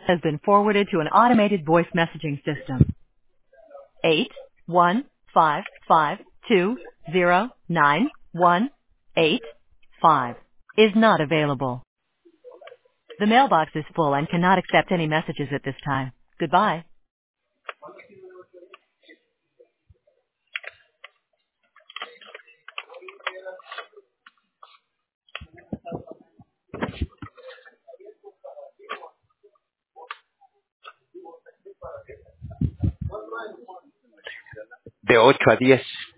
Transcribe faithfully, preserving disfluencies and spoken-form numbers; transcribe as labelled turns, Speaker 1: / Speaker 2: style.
Speaker 1: has been forwarded to an automated voice messaging system. Eight one five five two zero nine one eight five is not available. The mailbox is full and cannot accept any messages at this time. Goodbye.
Speaker 2: De ocho a diez.